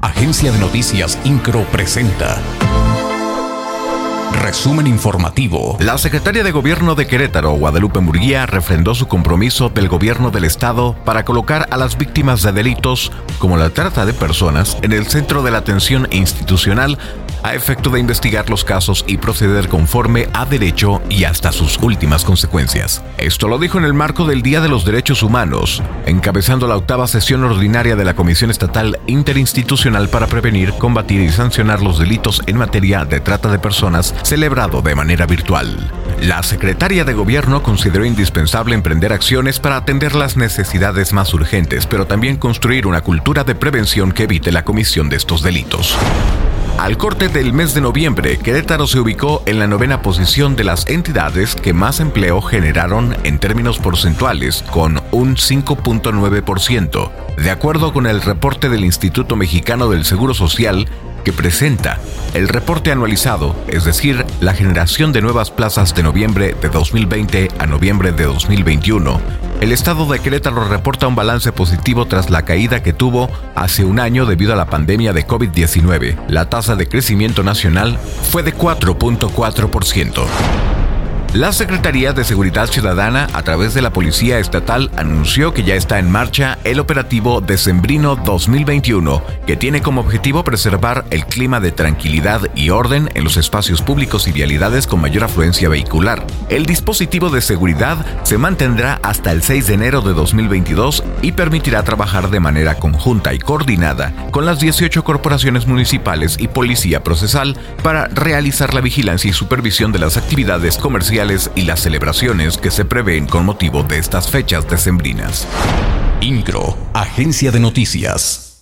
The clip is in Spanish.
Agencia de Noticias Incro presenta Resumen informativo. La secretaria de Gobierno de Querétaro, Guadalupe Murguía, refrendó su compromiso del gobierno del estado para colocar a las víctimas de delitos como la trata de personas en el centro de la atención institucional a efecto de investigar los casos y proceder conforme a derecho y hasta sus últimas consecuencias. Esto lo dijo en el marco del Día de los Derechos Humanos, encabezando la 8ª sesión ordinaria de la Comisión Estatal Interinstitucional para Prevenir, Combatir y Sancionar los Delitos en materia de trata de personas, celebrado de manera virtual. La secretaria de Gobierno consideró indispensable emprender acciones para atender las necesidades más urgentes, pero también construir una cultura de prevención que evite la comisión de estos delitos. Al corte del mes de noviembre, Querétaro se ubicó en la 9ª posición de las entidades que más empleo generaron en términos porcentuales, con un 5.9%, de acuerdo con el reporte del Instituto Mexicano del Seguro Social, que presenta el reporte anualizado, es decir, la generación de nuevas plazas de noviembre de 2020 a noviembre de 2021. El estado de Querétaro reporta un balance positivo tras la caída que tuvo hace un año debido a la pandemia de COVID-19. La tasa de crecimiento nacional fue de 4.4%. La Secretaría de Seguridad Ciudadana, a través de la Policía Estatal, anunció que ya está en marcha el operativo Decembrino 2021, que tiene como objetivo preservar el clima de tranquilidad y orden en los espacios públicos y vialidades con mayor afluencia vehicular. El dispositivo de seguridad se mantendrá hasta el 6 de enero de 2022 y permitirá trabajar de manera conjunta y coordinada con las 18 corporaciones municipales y policía procesal para realizar la vigilancia y supervisión de las actividades comerciales y las celebraciones que se prevén con motivo de estas fechas decembrinas. Incro, Agencia de Noticias.